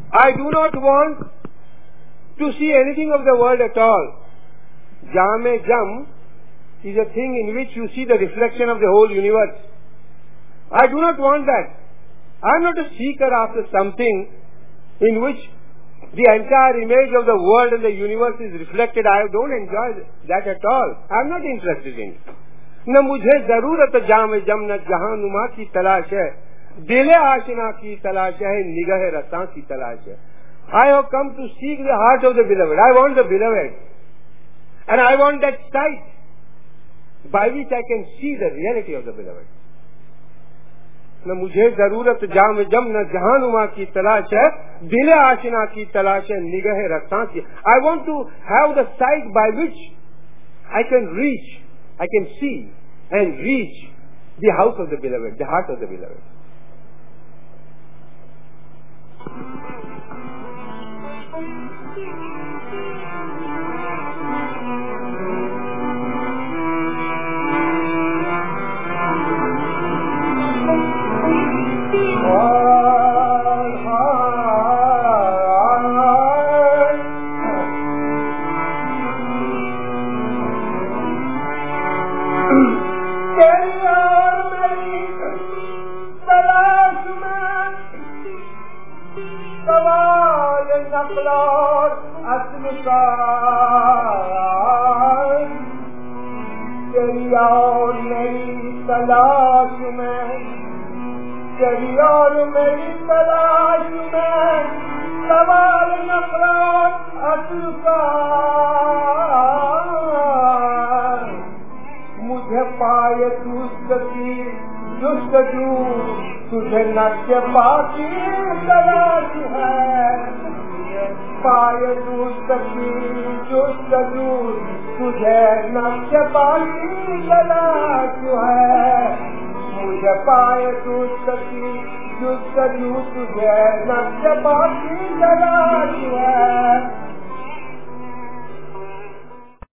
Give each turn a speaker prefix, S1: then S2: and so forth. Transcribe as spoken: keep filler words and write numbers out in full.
S1: I do not want to see anything of the world at all. Jame Jam is a thing in which you see the reflection of the whole universe. I do not want that. I am not a seeker after something in which the entire image of the world and the universe is reflected. I don't enjoy that at all. I am not interested in it. न मुझे जरूरत जाम जम न जहां नुमा की तलाश है, दिले आशना की तलाश है, निगाह रता की तलाश है. I have come to seek the heart of the beloved. I want the beloved. And I want that sight by which I can see the reality of the beloved. न मुझे जरूरत जाम जम न जहां नुमा की तलाश है, दिले आशना की तलाश है, निगाह रता की. I want to have the sight by which I can reach, I can see and reach the house of the beloved, the heart of the beloved. तेरी और मेरी तलाश में, तेरी और मेरी तलाश में, सवाल नफरत असल का. मुझे पाए तू सकी जुस्तजू, तुझे नक्शे पाकी तलाश है. पाए तू सकी जुस्तजू, तुझे नक्शे पाकी तलाश है. मुझे पाए तू सकी जुस्तजू, तुझे नक्शे पाकी तलाश है.